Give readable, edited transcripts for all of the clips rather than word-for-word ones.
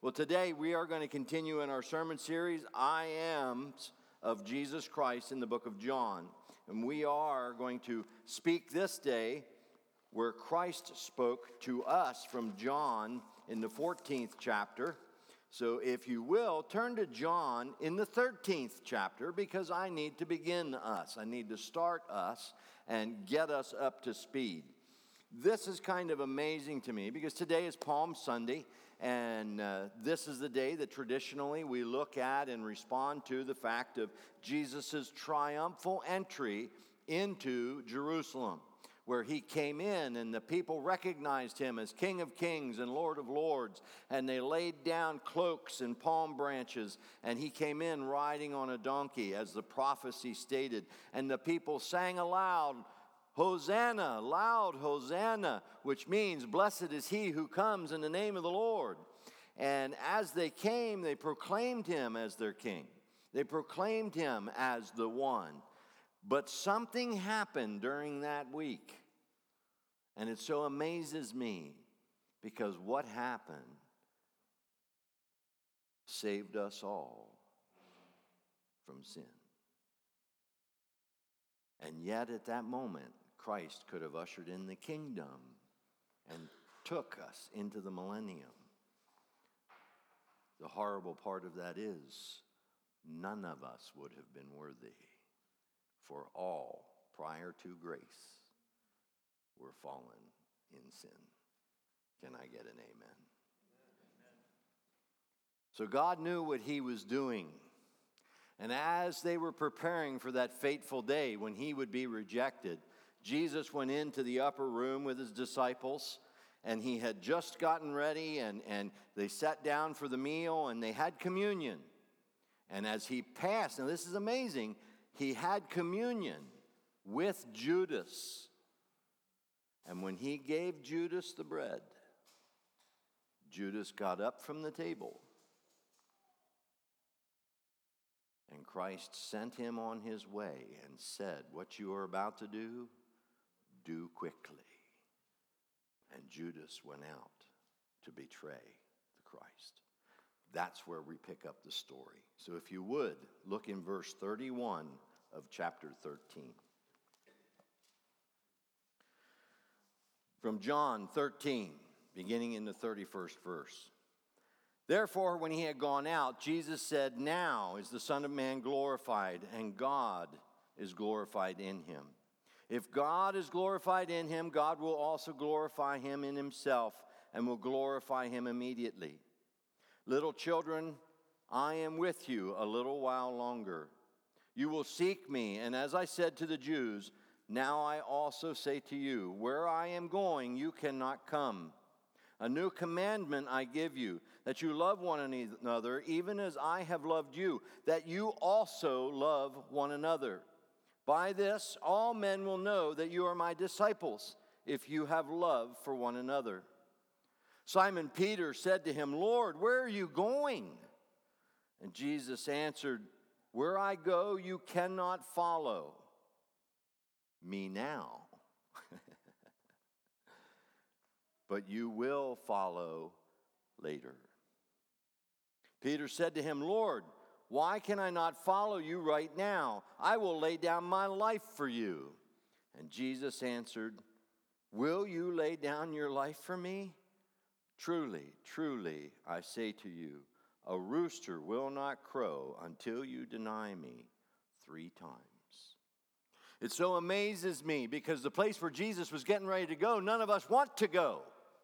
Well, today we are going to continue in our sermon series, I Ams of Jesus Christ in the book of John. And we are going to speak this day where Christ spoke to us from John in the 14th chapter. So if you will, turn to John in the 13th chapter because I need to begin us. I need to start us and get us up to speed. This is kind of amazing to me because today is Palm Sunday, and this is the day that traditionally we look at and respond to the fact of Jesus' triumphal entry into Jerusalem, where he came in and the people recognized him as King of Kings and Lord of Lords, and they laid down cloaks and palm branches, and he came in riding on a donkey, as the prophecy stated, and the people sang aloud, Hosanna, loud Hosanna, which means blessed is he who comes in the name of the Lord. And as they came, they proclaimed him as their king. They proclaimed him as the one. But something happened during that week. And it so amazes me because what happened saved us all from sin. And yet at that moment, Christ could have ushered in the kingdom and took us into the millennium. The horrible part of that is none of us would have been worthy, for all prior to grace were fallen in sin. Can I get an amen? Amen. So God knew what he was doing. And as they were preparing for that fateful day when he would be rejected, Jesus went into the upper room with his disciples, and he had just gotten ready, and they sat down for the meal, and they had communion. And as he passed, now this is amazing, he had communion with Judas. And when he gave Judas the bread, Judas got up from the table, and Christ sent him on his way and said, what you are about to do, do quickly. And Judas went out to betray the Christ. That's where we pick up the story. So if you would, look in verse 31 of chapter 13. From John 13, beginning in the 31st verse. Therefore, when he had gone out, Jesus said, now is the Son of Man glorified, and God is glorified in him. If God is glorified in him, God will also glorify him in himself, and will glorify him immediately. Little children, I am with you a little while longer. You will seek me, and as I said to the Jews, now I also say to you, where I am going, you cannot come. A new commandment I give you, that you love one another, even as I have loved you, that you also love one another. By this, all men will know that you are my disciples, if you have love for one another. Simon Peter said to him, Lord, where are you going? And Jesus answered, where I go, you cannot follow me now. But you will follow later. Peter said to him, Lord, why can I not follow you right now? I will lay down my life for you. And Jesus answered, will you lay down your life for me? Truly, truly, I say to you, a rooster will not crow until you deny me 3 times. It so amazes me because the place where Jesus was getting ready to go, none of us want to go.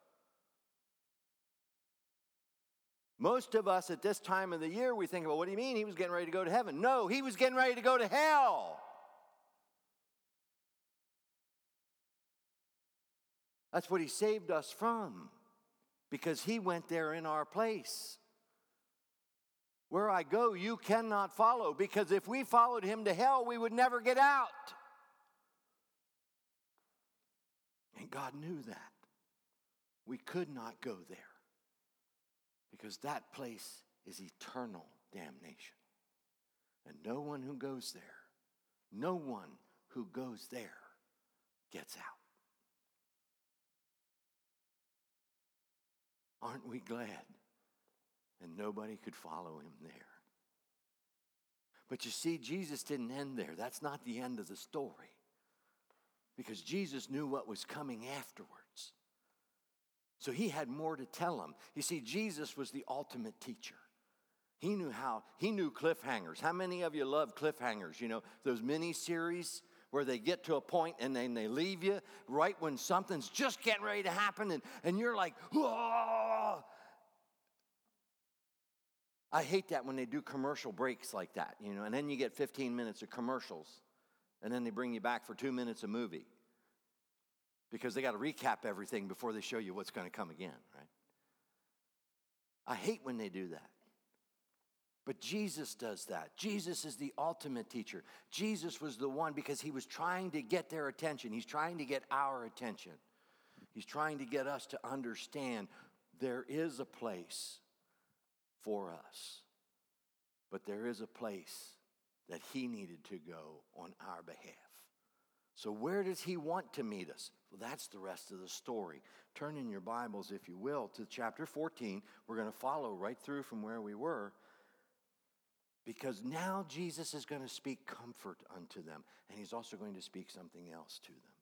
Most of us at this time of the year, we think, well, what do you mean he was getting ready to go to heaven? No, he was getting ready to go to hell. That's what he saved us from, because he went there in our place. Where I go, you cannot follow, because if we followed him to hell, we would never get out. And God knew that. We could not go there, because that place is eternal damnation. And no one who goes there gets out. Aren't we glad and nobody could follow him there. But you see, Jesus didn't end there. That's not the end of the story. Because Jesus knew what was coming afterwards. So he had more to tell them. You see, Jesus was the ultimate teacher. He knew cliffhangers. How many of you love cliffhangers? You know, those mini-series where they get to a point and then they leave you right when something's just getting ready to happen and you're like, whoa! I hate that when they do commercial breaks like that, you know, and then you get 15 minutes of commercials, and then they bring you back for 2 minutes of movie because they got to recap everything before they show you what's going to come again, right? I hate when they do that. But Jesus does that. Jesus is the ultimate teacher. Jesus was the one because he was trying to get their attention. He's trying to get our attention. He's trying to get us to understand there is a place for us. But there is a place that he needed to go on our behalf. So where does he want to meet us? Well, that's the rest of the story. Turn in your Bibles, if you will, to chapter 14. We're going to follow right through from where we were. Because now Jesus is going to speak comfort unto them. And he's also going to speak something else to them.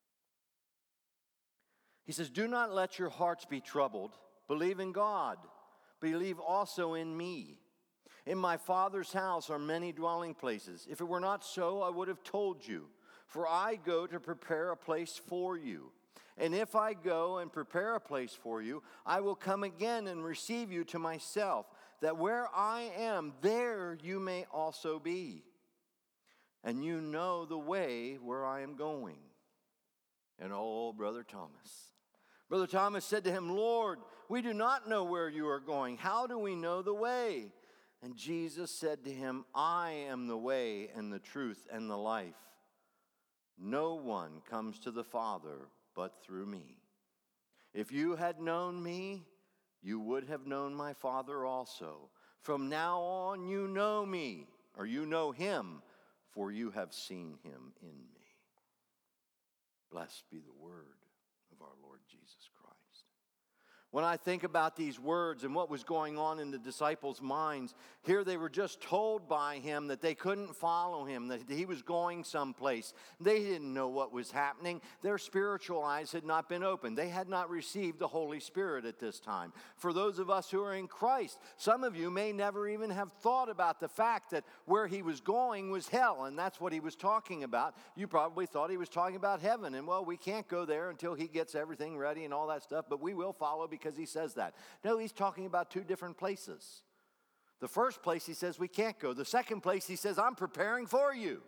He says, do not let your hearts be troubled. Believe in God. Believe also in me. In my Father's house are many dwelling places. If it were not so, I would have told you. For I go to prepare a place for you. And if I go and prepare a place for you, I will come again and receive you to myself, that where I am, there you may also be. And you know the way where I am going. And oh, Brother Thomas. Brother Thomas said to him, Lord, we do not know where you are going. How do we know the way? And Jesus said to him, I am the way and the truth and the life. No one comes to the Father but through me. If you had known me, you would have known my Father also. From now on you know me, or you know him, for you have seen him in me. Blessed be the word of our Lord Jesus Christ. When I think about these words and what was going on in the disciples' minds, here they were just told by him that they couldn't follow him, that he was going someplace. They didn't know what was happening. Their spiritual eyes had not been opened. They had not received the Holy Spirit at this time. For those of us who are in Christ, some of you may never even have thought about the fact that where he was going was hell, and that's what he was talking about. You probably thought he was talking about heaven, and well, we can't go there until he gets everything ready and all that stuff, but we will follow because he says that. No, he's talking about two different places. The first place he says we can't go. The second place he says, I'm preparing for you.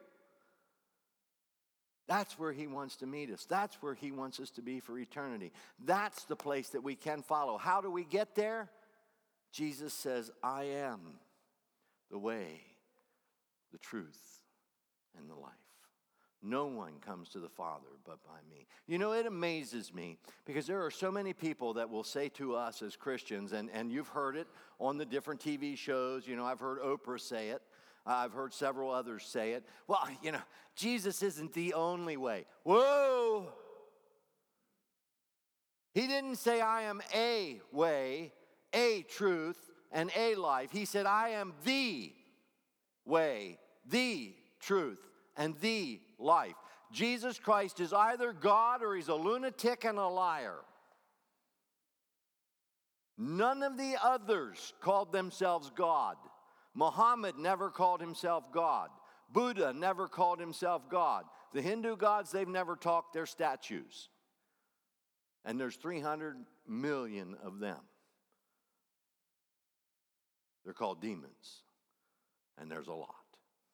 That's where he wants to meet us. That's where he wants us to be for eternity. That's the place that we can follow. How do we get there? Jesus says, I am the way, the truth, and the life. No one comes to the Father but by me. You know, it amazes me because there are so many people that will say to us as Christians, and you've heard it on the different TV shows. You know, I've heard Oprah say it. I've heard several others say it. Well, you know, Jesus isn't the only way. Whoa! He didn't say I am a way, a truth, and a life. He said I am the way, the truth, and the life. Jesus Christ is either God or he's a lunatic and a liar. None of the others called themselves God. Muhammad never called himself God. Buddha never called himself God. The Hindu gods, they've never talked, they're statues. And there's 300 million of them. They're called demons. And there's a lot.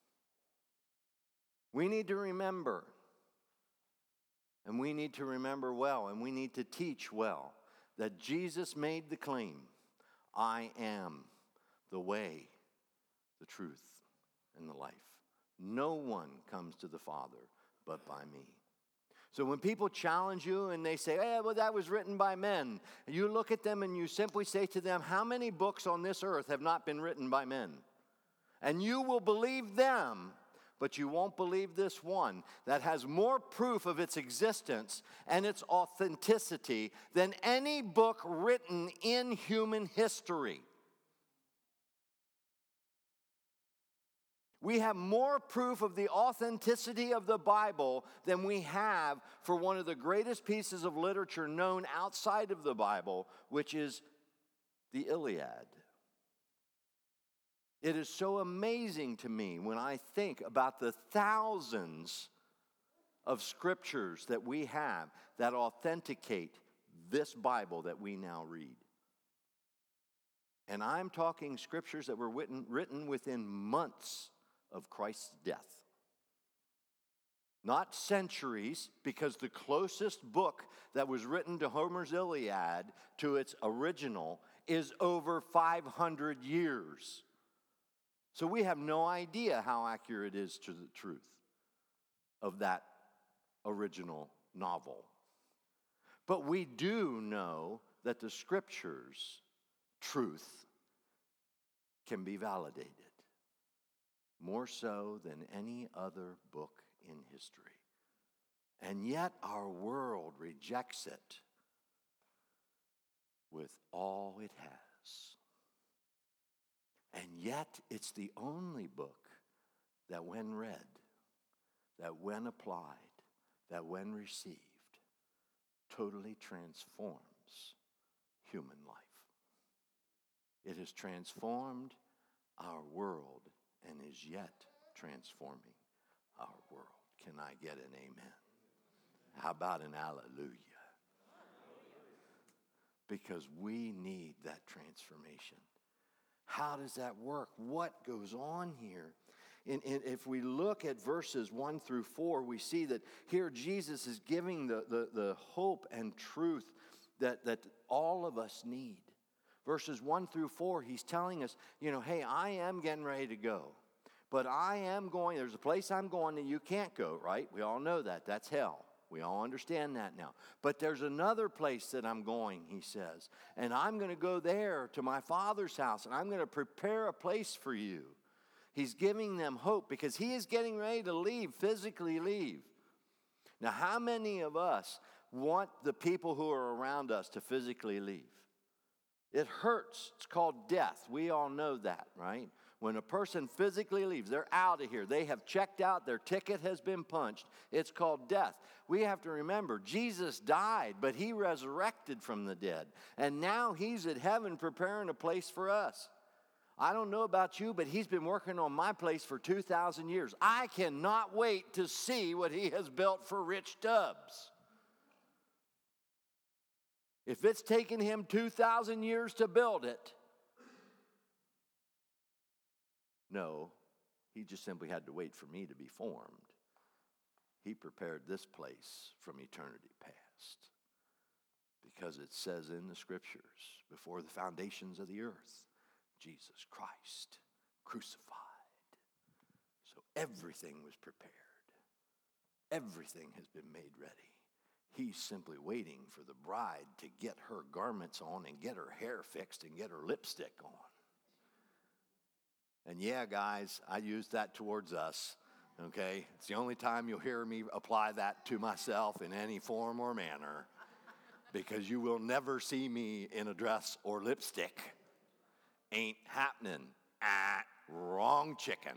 We need to remember, and we need to remember well, and we need to teach well, that Jesus made the claim, I am the way, the truth, and the life. No one comes to the Father but by me. So when people challenge you and they say, well, that was written by men, you look at them and you simply say to them, how many books on this earth have not been written by men? And you will believe them, but you won't believe this one that has more proof of its existence and its authenticity than any book written in human history. We have more proof of the authenticity of the Bible than we have for one of the greatest pieces of literature known outside of the Bible, which is the Iliad. It is so amazing to me when I think about the thousands of scriptures that we have that authenticate this Bible that we now read. And I'm talking scriptures that were written within months of Christ's death. Not centuries, because the closest book that was written to Homer's Iliad to its original is over 500 years. So we have no idea how accurate it is to the truth of that original novel. But we do know that the scriptures' truth can be validated, more so than any other book in history. And yet our world rejects it with all it has. And yet it's the only book that when read, that when applied, that when received, totally transforms human life. It has transformed our world and is yet transforming our world. Can I get an amen? How about an hallelujah? Because we need that transformation. How does that work? What goes on here? If we look at verses 1 through 4, we see that here Jesus is giving the hope and truth that all of us need. Verses 1 through 4, he's telling us, hey, I am getting ready to go. But I am going, there's a place I'm going that you can't go, right? We all know that. That's hell. We all understand that now. But there's another place that I'm going, he says. And I'm going to go there to my Father's house, and I'm going to prepare a place for you. He's giving them hope because he is getting ready to leave, physically leave. Now, how many of us want the people who are around us to physically leave? It hurts. It's called death. We all know that, right? When a person physically leaves, they're out of here. They have checked out. Their ticket has been punched. It's called death. We have to remember, Jesus died, but he resurrected from the dead. And now he's at heaven preparing a place for us. I don't know about you, but he's been working on my place for 2,000 years. I cannot wait to see what he has built for Rich Tubbs. If it's taken him 2,000 years to build it, no, he just simply had to wait for me to be formed. He prepared this place from eternity past. Because it says in the scriptures, before the foundations of the earth, Jesus Christ crucified. So everything was prepared. Everything has been made ready. He's simply waiting for the bride to get her garments on and get her hair fixed and get her lipstick on. And yeah, guys, I use that towards us, okay? It's the only time you'll hear me apply that to myself in any form or manner, because you will never see me in a dress or lipstick. Ain't happening. Wrong chicken.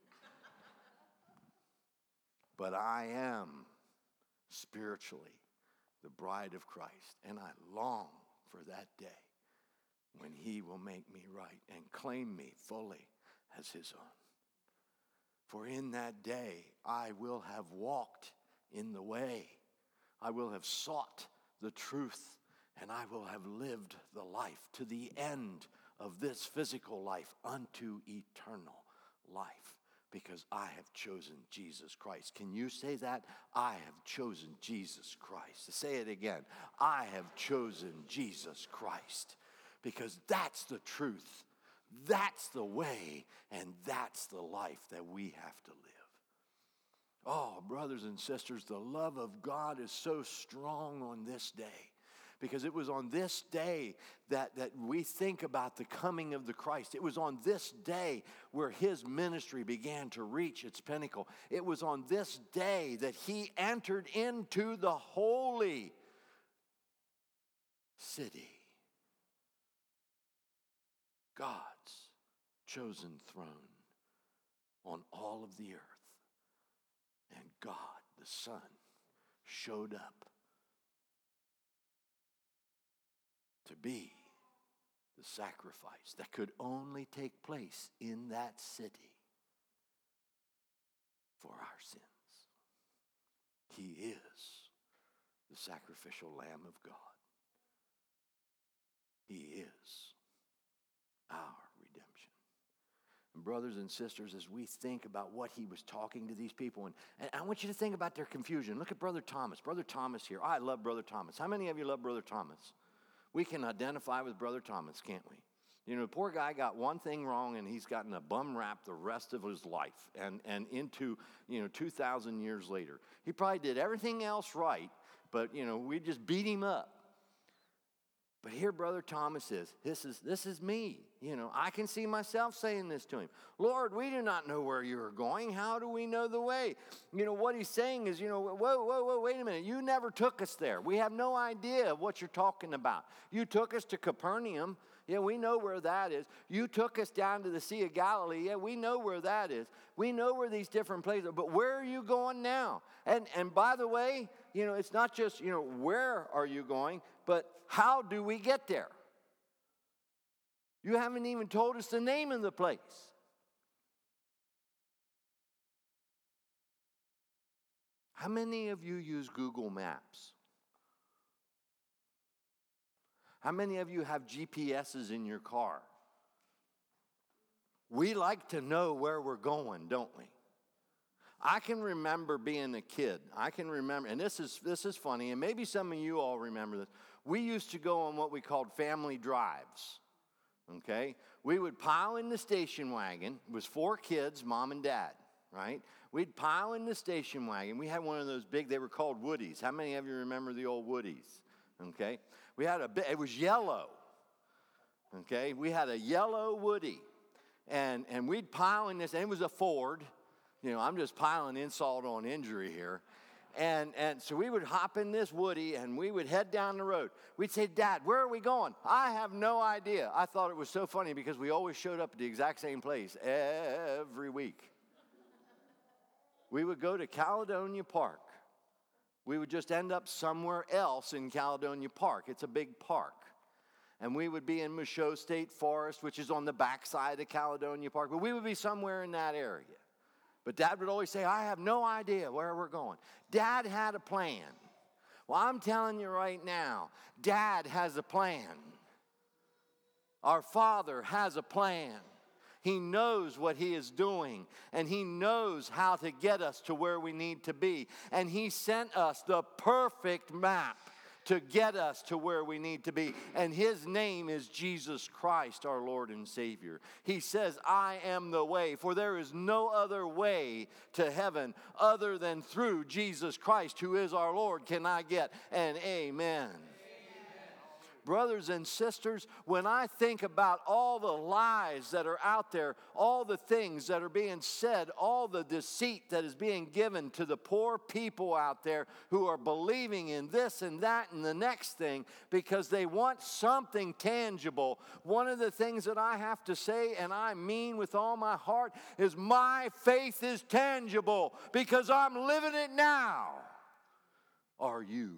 But I am spiritually the bride of Christ, and I long for that day when he will make me right and claim me fully as his own. For in that day I will have walked in the way. I will have sought the truth, and I will have lived the life to the end of this physical life unto eternal life, because I have chosen Jesus Christ. Can you say that? I have chosen Jesus Christ. Say it again. I have chosen Jesus Christ, because that's the truth. That's the way, and that's the life that we have to live. Oh, brothers and sisters, the love of God is so strong on this day. Because it was on this day that we think about the coming of the Christ. It was on this day where his ministry began to reach its pinnacle. It was on this day that he entered into the holy city, God's chosen throne, on all of the earth. And God, the Son, showed up to be the sacrifice that could only take place in that city for our sins. He is the sacrificial Lamb of God. He is our redemption. And brothers and sisters, as we think about what he was talking to these people, and I want you to think about their confusion. Look at Brother Thomas. Brother Thomas here. I love Brother Thomas. How many of you love Brother Thomas? We can identify with Brother Thomas, can't we? You know, the poor guy got one thing wrong, and he's gotten a bum rap the rest of his life. And into, 2,000 years later. He probably did everything else right, but, we just beat him up. But here Brother Thomas is. This is me. I can see myself saying this to him. Lord, we do not know where you are going. How do we know the way? What he's saying is, whoa, wait a minute. You never took us there. We have no idea what you're talking about. You took us to Capernaum. Yeah, we know where that is. You took us down to the Sea of Galilee. Yeah, we know where that is. We know where these different places are. But where are you going now? And by the way, it's not just, where are you going, but how do we get there? You haven't even told us the name of the place. How many of you use Google Maps? How many of you have GPSs in your car? We like to know where we're going, don't we? I can remember being a kid. And this is funny, and maybe some of you all remember this. We used to go on what we called family drives, okay? We would pile in the station wagon. It was 4 kids, mom and dad, right? We'd pile in the station wagon. We had one of those big, they were called Woodies. How many of you remember the old Woodies, okay? We had it was yellow, okay? We had a yellow Woody, and we'd pile in this, and it was a Ford. I'm just piling insult on injury here. And so we would hop in this Woody, and we would head down the road. We'd say, Dad, where are we going? I have no idea. I thought it was so funny because we always showed up at the exact same place every week. We would go to Caledonia Park. We would just end up somewhere else in Caledonia Park. It's a big park. And we would be in Michaud State Forest, which is on the backside of Caledonia Park. But we would be somewhere in that area. But Dad would always say, I have no idea where we're going. Dad had a plan. Well, I'm telling you right now, Dad has a plan. Our Father has a plan. He knows what he is doing, and he knows how to get us to where we need to be. And he sent us the perfect map to get us to where we need to be. And his name is Jesus Christ, our Lord and Savior. He says, I am the way, for there is no other way to heaven other than through Jesus Christ, who is our Lord. Can I get an amen? Brothers and sisters, when I think about all the lies that are out there, all the things that are being said, all the deceit that is being given to the poor people out there who are believing in this and that and the next thing because they want something tangible, one of the things that I have to say, and I mean with all my heart, is my faith is tangible because I'm living it now. Are you?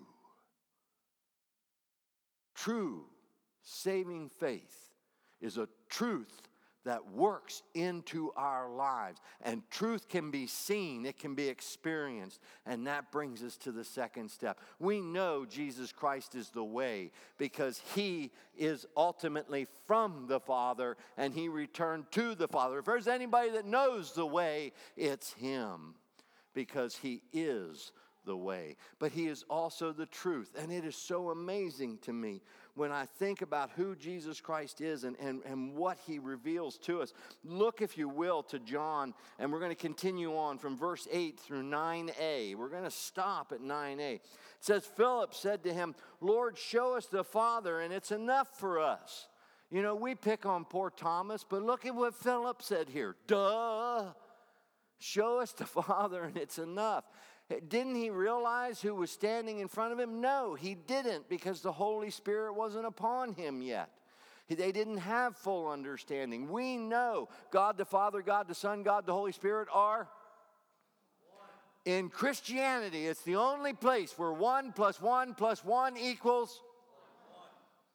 True saving faith is a truth that works into our lives. And truth can be seen, it can be experienced. And that brings us to the second step. We know Jesus Christ is the way because he is ultimately from the Father and he returned to the Father. If there's anybody that knows the way, it's him because he is the way. But he is also the truth. And it is so amazing to me when I think about who Jesus Christ is and what he reveals to us. Look, if you will, to John, and we're going to continue on from verse 8 through 9a. We're going to stop at 9a. It says, Philip said to him, Lord, show us the Father, and it's enough for us. We pick on poor Thomas, but look at what Philip said here. Duh! Show us the Father, and it's enough. Didn't he realize who was standing in front of him? No, he didn't, because the Holy Spirit wasn't upon him yet. They didn't have full understanding. We know God the Father, God the Son, God the Holy Spirit are one. In Christianity, it's the only place where 1 + 1 + 1 equals 1.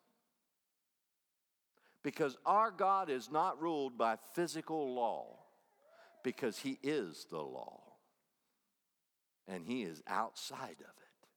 Because our God is not ruled by physical law, because He is the law. And He is outside of it.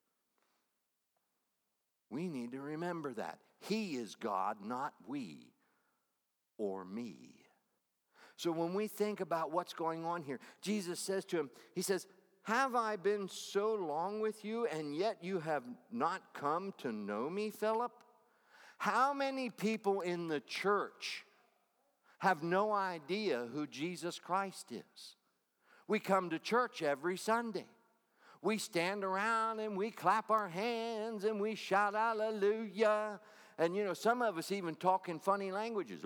We need to remember that. He is God, not we or me. So when we think about what's going on here, Jesus says to him, He says, have I been so long with you, and yet you have not come to know me, Philip? How many people in the church have no idea who Jesus Christ is? We come to church every Sunday. We stand around and we clap our hands and we shout hallelujah. And some of us even talk in funny languages.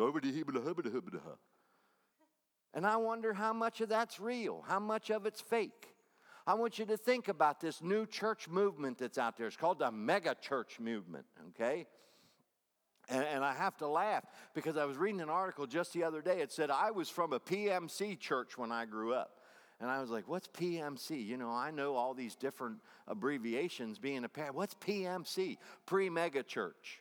And I wonder how much of that's real, how much of it's fake. I want you to think about this new church movement that's out there. It's called the mega church movement, okay? And I have to laugh because I was reading an article just the other day. It said, I was from a PMC church when I grew up. And I was like, what's PMC? I know all these different abbreviations being a parent. What's PMC? Pre-mega church.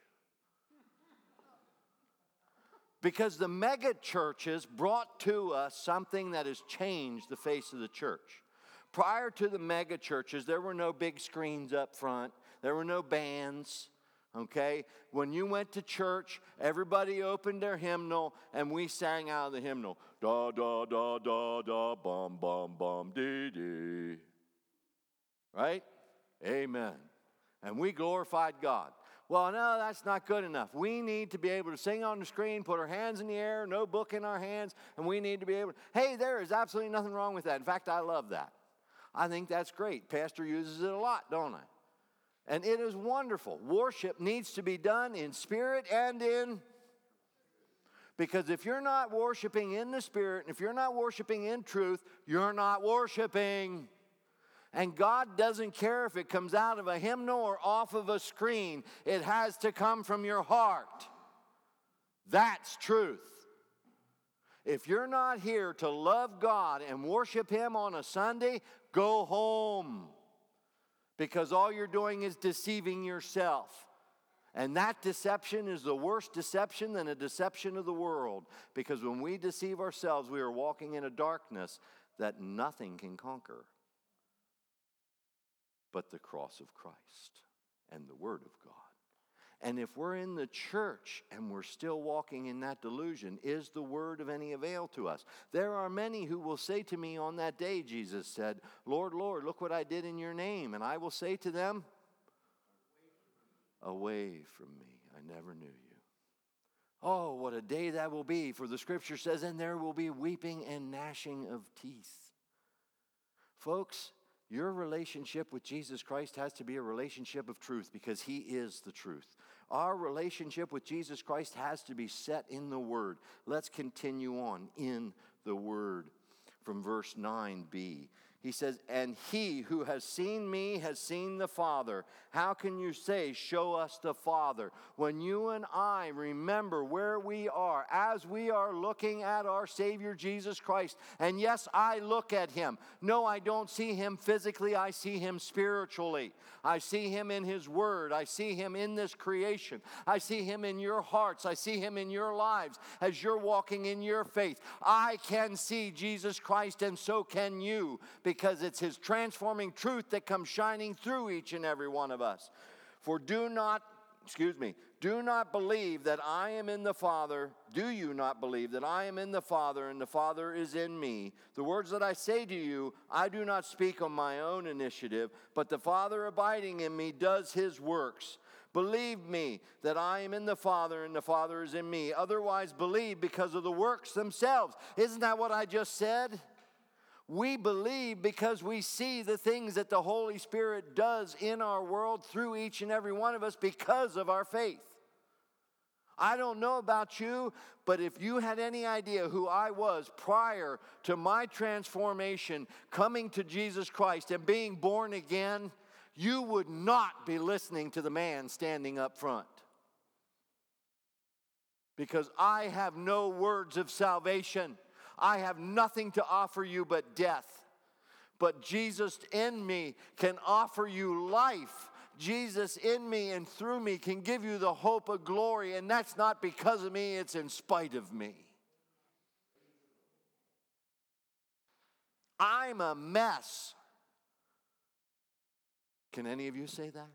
Because the mega churches brought to us something that has changed the face of the church. Prior to the mega churches, there were no big screens up front. There were no bands. Okay? When you went to church, everybody opened their hymnal and we sang out of the hymnal. Da, da, da, da, da, bum, bum, bum, dee, dee. Right? Amen. And we glorified God. Well, no, that's not good enough. We need to be able to sing on the screen, put our hands in the air, no book in our hands, and we need to be able to, hey, there is absolutely nothing wrong with that. In fact, I love that. I think that's great. Pastor uses it a lot, don't I? And it is wonderful. Worship needs to be done in spirit and in. Because if you're not worshiping in the spirit, and if you're not worshiping in truth, you're not worshiping. And God doesn't care if it comes out of a hymnal or off of a screen. It has to come from your heart. That's truth. If you're not here to love God and worship Him on a Sunday, go home. Because all you're doing is deceiving yourself. And that deception is the worst deception than a deception of the world. Because when we deceive ourselves, we are walking in a darkness that nothing can conquer but the cross of Christ and the Word of God. And if we're in the church and we're still walking in that delusion, is the word of any avail to us? There are many who will say to me on that day, Jesus said, Lord, Lord, look what I did in your name. And I will say to them, away from me, I never knew you. Oh, what a day that will be, for the scripture says, and there will be weeping and gnashing of teeth. Folks, your relationship with Jesus Christ has to be a relationship of truth because He is the truth. Our relationship with Jesus Christ has to be set in the Word. Let's continue on in the Word from verse 9b. He says, and he who has seen me has seen the Father. How can you say, show us the Father? When you and I remember where we are as we are looking at our Savior Jesus Christ. And yes, I look at Him. No, I don't see Him physically. I see Him spiritually. I see Him in His Word. I see Him in this creation. I see Him in your hearts. I see Him in your lives as you're walking in your faith. I can see Jesus Christ, and so can you, because it's His transforming truth that comes shining through each and every one of us. For do not believe that I am in the Father. Do you not believe that I am in the Father and the Father is in me? The words that I say to you, I do not speak on my own initiative, but the Father abiding in me does His works. Believe me that I am in the Father and the Father is in me. Otherwise, believe because of the works themselves. Isn't that what I just said? We believe because we see the things that the Holy Spirit does in our world through each and every one of us because of our faith. I don't know about you, but if you had any idea who I was prior to my transformation, coming to Jesus Christ and being born again, you would not be listening to the man standing up front. because I have no words of salvation. I have nothing to offer you but death. But Jesus in me can offer you life. Jesus in me and through me can give you the hope of glory, and that's not because of me, it's in spite of me. I'm a mess. Can any of you say that?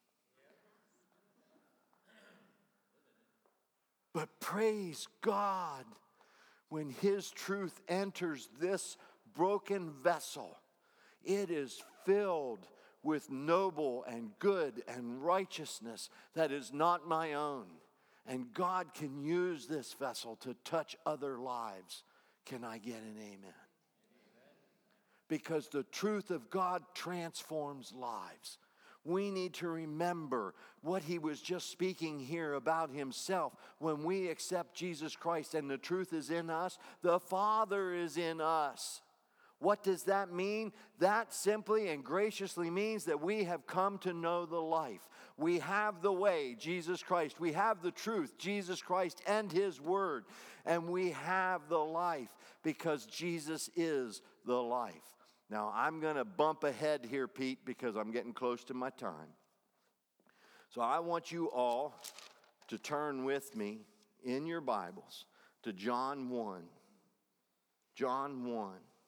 But praise God, when His truth enters this broken vessel, it is filled with noble and good and righteousness that is not my own. And God can use this vessel to touch other lives. Can I get an amen? Because the truth of God transforms lives. We need to remember what He was just speaking here about Himself. When we accept Jesus Christ and the truth is in us, the Father is in us. What does that mean? That simply and graciously means that we have come to know the life. We have the way, Jesus Christ. We have the truth, Jesus Christ and His Word. And we have the life because Jesus is the life. Now, I'm going to bump ahead here, Pete, because I'm getting close to my time. So I want you all to turn with me in your Bibles to John 1. John 1.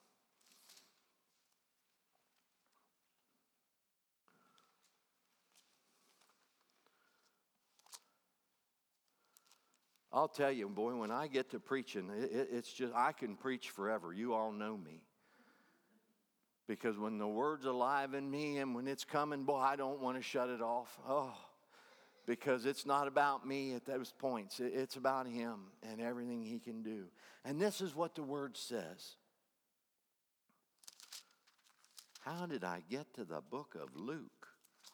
I'll tell you, boy, when I get to preaching, it's just, I can preach forever. You all know me. Because when the Word's alive in me and when it's coming, boy, I don't want to shut it off. Oh, because it's not about me at those points. It's about Him and everything He can do. And this is what the Word says. How did I get to the book of Luke?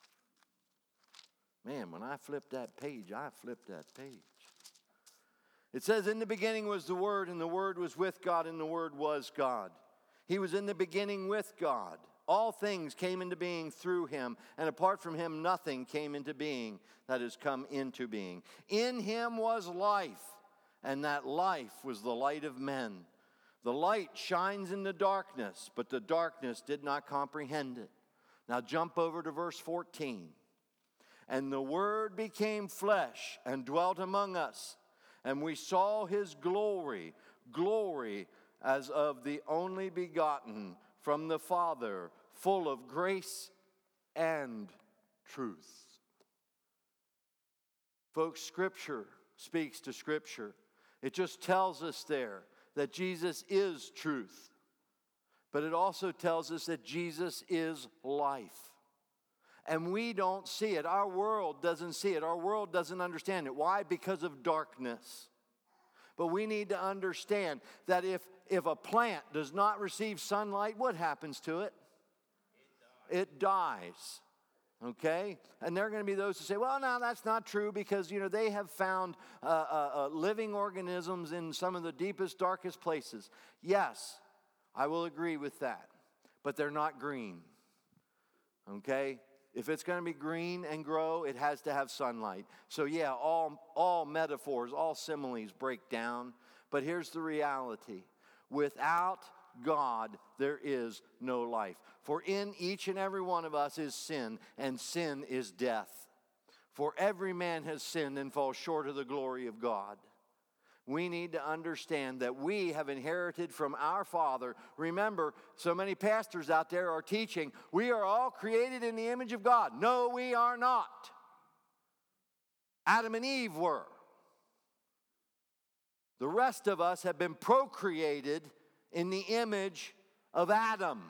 Man, when I flipped that page, I flipped that page. It says, in the beginning was the Word, and the Word was with God, and the Word was God. He was in the beginning with God. All things came into being through Him, and apart from Him, nothing came into being that has come into being. In Him was life, and that life was the light of men. The light shines in the darkness, but the darkness did not comprehend it. Now jump over to verse 14. And the Word became flesh and dwelt among us, and we saw His glory, glory as of the only begotten from the Father, full of grace and truth. Folks, Scripture speaks to Scripture. It just tells us there that Jesus is truth. But it also tells us that Jesus is life. And we don't see it. Our world doesn't see it. Our world doesn't understand it. Why? Because of darkness. But we need to understand that if a plant does not receive sunlight, what happens to it? It dies. Okay? And there are going to be those who say, well, no, that's not true because, they have found living organisms in some of the deepest, darkest places. Yes, I will agree with that. But they're not green. Okay? If it's going to be green and grow, it has to have sunlight. So yeah, all metaphors, all similes break down. But here's the reality. Without God, there is no life. For in each and every one of us is sin, and sin is death. For every man has sinned and falls short of the glory of God. We need to understand that we have inherited from our Father. Remember, so many pastors out there are teaching, we are all created in the image of God. No, we are not. Adam and Eve were. The rest of us have been procreated in the image of Adam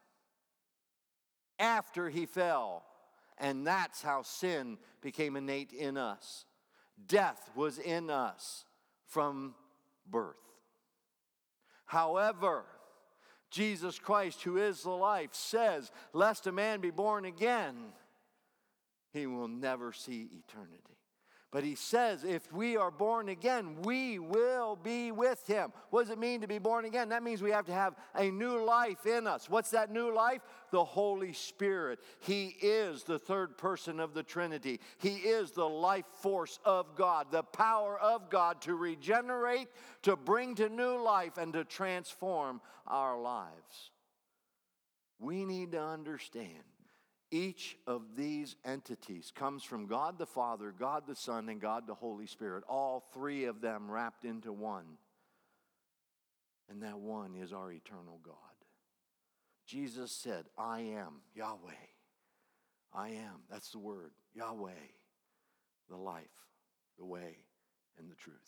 after he fell. And that's how sin became innate in us. Death was in us from birth. However, Jesus Christ, who is the life, says, lest a man be born again, he will never see eternity. But he says if we are born again, we will be with him. What does it mean to be born again? That means we have to have a new life in us. What's that new life? The Holy Spirit. He is the third person of the Trinity. He is the life force of God, the power of God to regenerate, to bring to new life, and to transform our lives. We need to understand each of these entities comes from God the Father, God the Son, and God the Holy Spirit. All three of them wrapped into one. And that one is our eternal God. Jesus said, I am Yahweh. I am, that's the word, Yahweh, the life, the way, and the truth.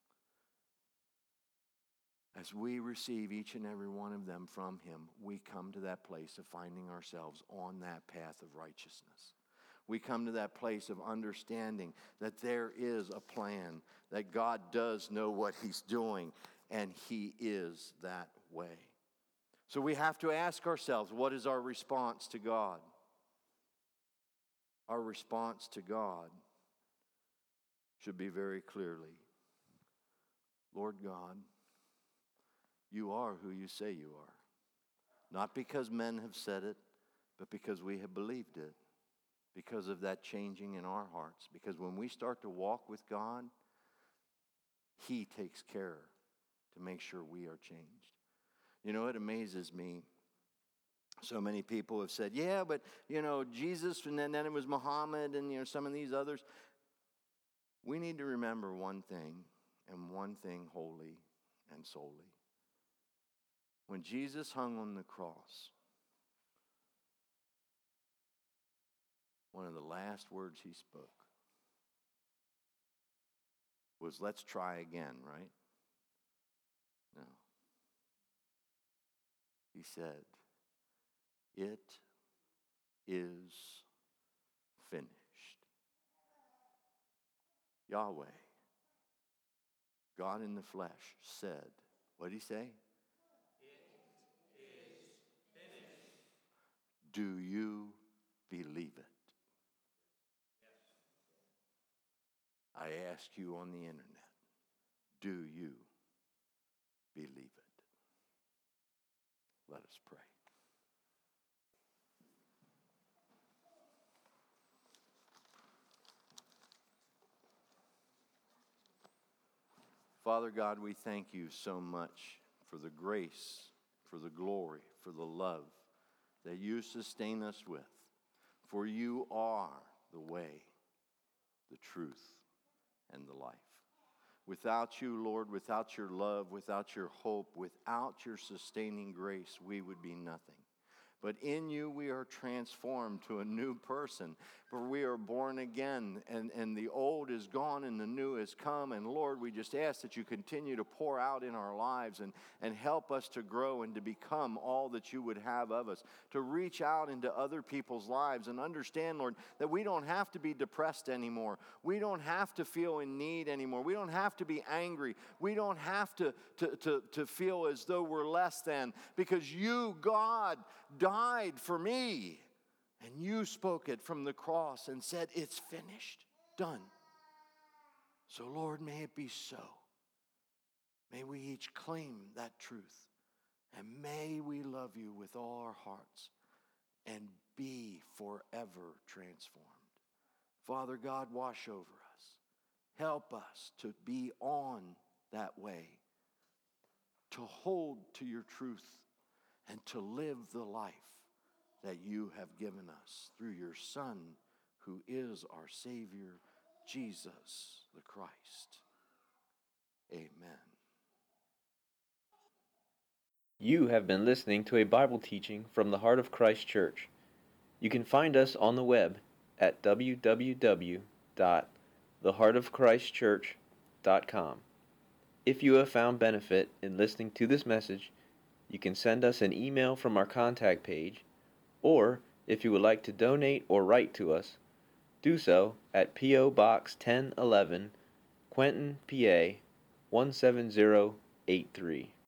As we receive each and every one of them from him, we come to that place of finding ourselves on that path of righteousness. We come to that place of understanding that there is a plan, that God does know what he's doing, and he is that way. So we have to ask ourselves, what is our response to God? Our response to God should be very clearly, Lord God, you are who you say you are. Not because men have said it, but because we have believed it. Because of that changing in our hearts. Because when we start to walk with God, he takes care to make sure we are changed. You know, it amazes me. So many people have said, yeah, but, Jesus, and then it was Muhammad, and, some of these others. We need to remember one thing, and one thing wholly and solely. When Jesus hung on the cross, one of the last words he spoke was, let's try again, right? No. He said, it is finished. Yahweh, God in the flesh, said, what did he say? Do you believe it? I ask you on the internet, do you believe it? Let us pray. Father God, we thank you so much for the grace, for the glory, for the love that you sustain us with. For you are the way, the truth, and the life. Without you, Lord, without your love, without your hope, without your sustaining grace, we would be nothing. But in you we are transformed to a new person, for we are born again, and the old is gone and the new has come. And Lord, we just ask that you continue to pour out in our lives and help us to grow and to become all that you would have of us, to reach out into other people's lives and understand, Lord, that we don't have to be depressed anymore. We don't have to feel in need anymore. We don't have to be angry. We don't have to feel as though we're less than, because you, God, died for me. And you spoke it from the cross and said, it's finished, done. So Lord, may it be so. May we each claim that truth. And may we love you with all our hearts and be forever transformed. Father God, wash over us. Help us to be on that way, to hold to your truth, and to live the life that you have given us through your Son, who is our Savior, Jesus the Christ. Amen. You have been listening to a Bible teaching from the Heart of Christ Church. You can find us on the web at www.theheartofchristchurch.com. If you have found benefit in listening to this message, you can send us an email from our contact page, or if you would like to donate or write to us, do so at P.O. Box 1011, Quentin, PA 17083.